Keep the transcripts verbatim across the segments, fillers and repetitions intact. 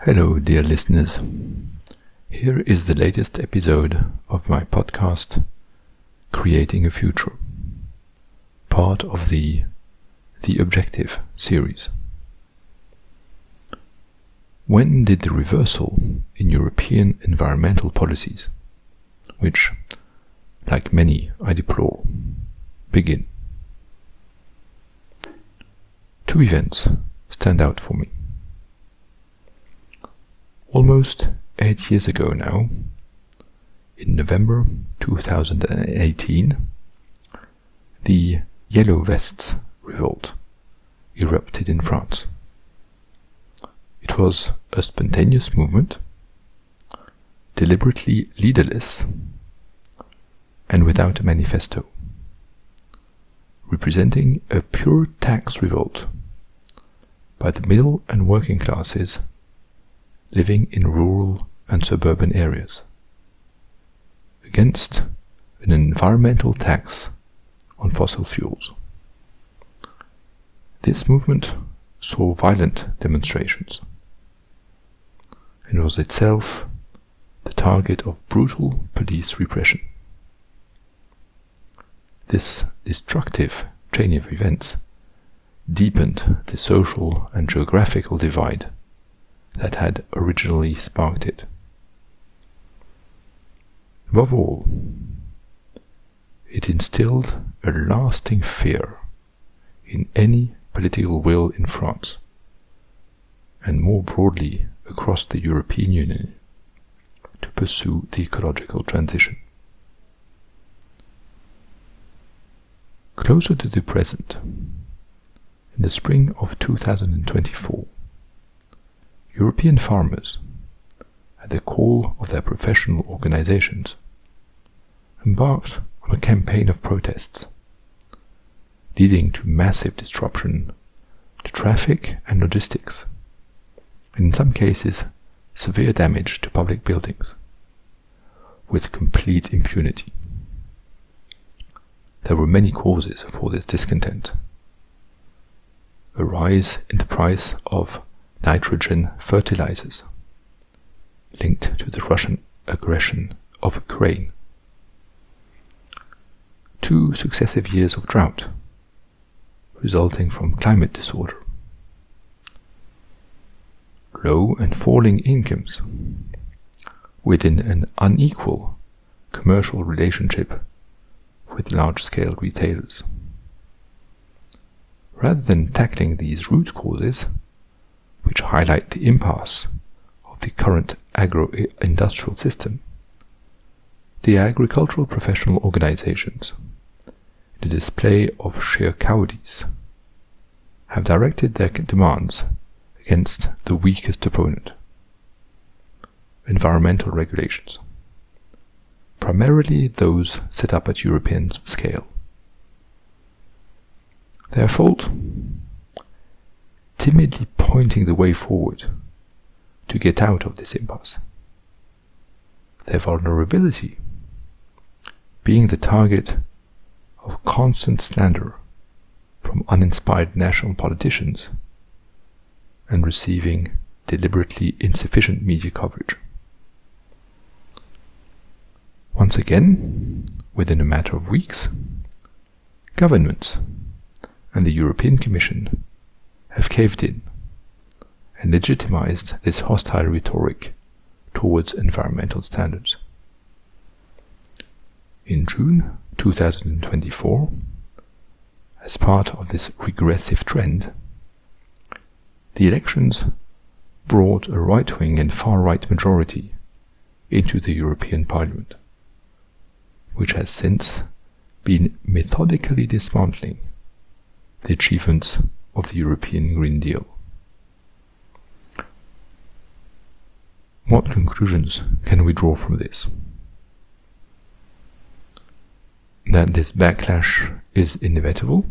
Hello, dear listeners. Here is the latest episode of my podcast, Creating a Future, part of the The Objective series. When did the reversal in European environmental policies, which, like many I deplore, begin? Two events stand out for me. Almost eight years ago now, in November two thousand eighteen, the Yellow Vests revolt erupted in France. It was a spontaneous movement, deliberately leaderless, and without a manifesto, representing a pure tax revolt by the middle and working classes living in rural and suburban areas, against an environmental tax on fossil fuels. This movement saw violent demonstrations and was itself the target of brutal police repression. This destructive chain of events deepened the social and geographical divide that had originally sparked it. Above all, it instilled a lasting fear in any political will in France, and more broadly across the European Union, to pursue the ecological transition. Closer to the present, in the spring of two thousand twenty-four, European farmers, at the call of their professional organizations, embarked on a campaign of protests, leading to massive disruption to traffic and logistics, and in some cases severe damage to public buildings, with complete impunity. There were many causes for this discontent. A rise in the price of nitrogen fertilizers, linked to the Russian aggression of Ukraine. Two successive years of drought, resulting from climate disorder. Low and falling incomes, within an unequal commercial relationship with large-scale retailers. Rather than tackling these root causes, which highlight the impasse of the current agro-industrial system, the agricultural professional organizations, in a display of sheer cowardice, have directed their demands against the weakest opponent: environmental regulations, primarily those set up at European scale. Their fault? Timidly pointing the way forward to get out of this impasse. Their vulnerability being the target of constant slander from uninspired national politicians and receiving deliberately insufficient media coverage. Once again, within a matter of weeks, governments and the European Commission have caved in and legitimized this hostile rhetoric towards environmental standards. In June two thousand twenty-four, as part of this regressive trend, the elections brought a right-wing and far-right majority into the European Parliament, which has since been methodically dismantling the achievements of the European Green Deal. What conclusions can we draw from this? That this backlash is inevitable,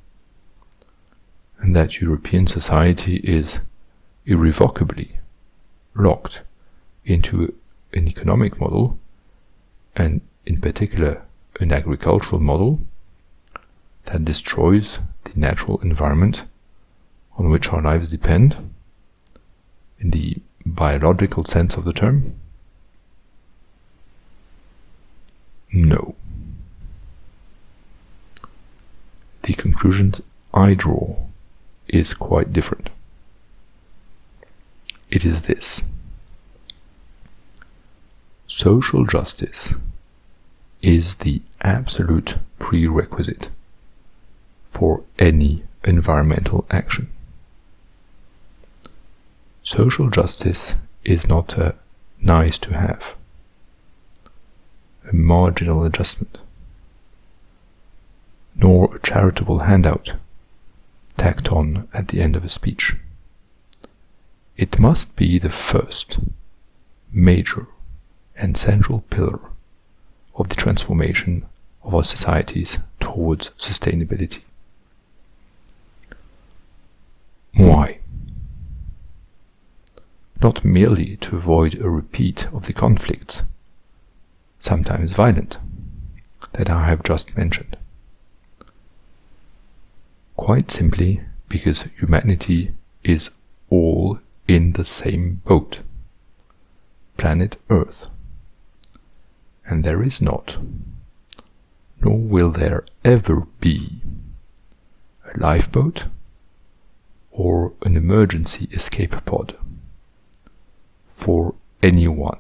and that European society is irrevocably locked into an economic model, and in particular an agricultural model, that destroys the natural environment on which our lives depend, in the biological sense of the term? No. The conclusions I draw is quite different. It is this: social justice is the absolute prerequisite for any environmental action. Social justice is not a nice to have, a marginal adjustment, nor a charitable handout tacked on at the end of a speech. It must be the first major and central pillar of the transformation of our societies towards sustainability. Why? Not merely to avoid a repeat of the conflicts, sometimes violent, that I have just mentioned. Quite simply because humanity is all in the same boat, planet Earth, and there is not, nor will there ever be, a lifeboat or an emergency escape pod for anyone.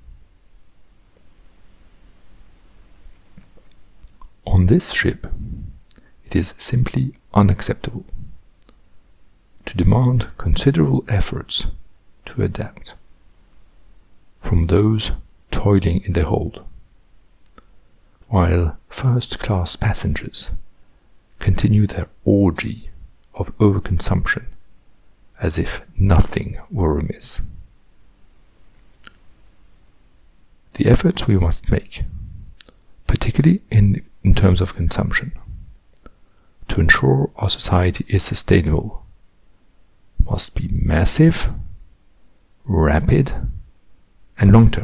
On this ship, it is simply unacceptable to demand considerable efforts to adapt from those toiling in the hold, while first-class passengers continue their orgy of overconsumption as if nothing were amiss. The efforts we must make, particularly in, in terms of consumption, to ensure our society is sustainable, must be massive, rapid, and long-term,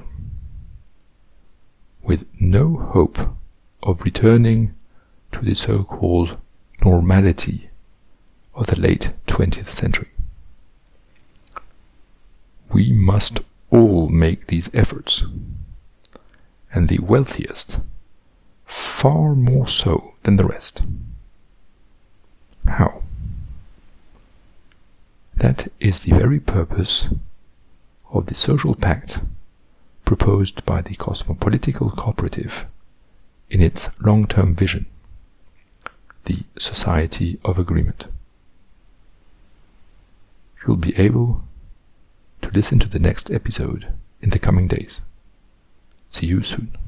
with no hope of returning to the so-called normality of the late twentieth century. We must all make these efforts, and the wealthiest far more so than the rest. How? That is the very purpose of the social pact proposed by the Cosmopolitical Cooperative in its long-term vision, the Society of Agreement. You'll be able to listen to the next episode in the coming days. See you soon.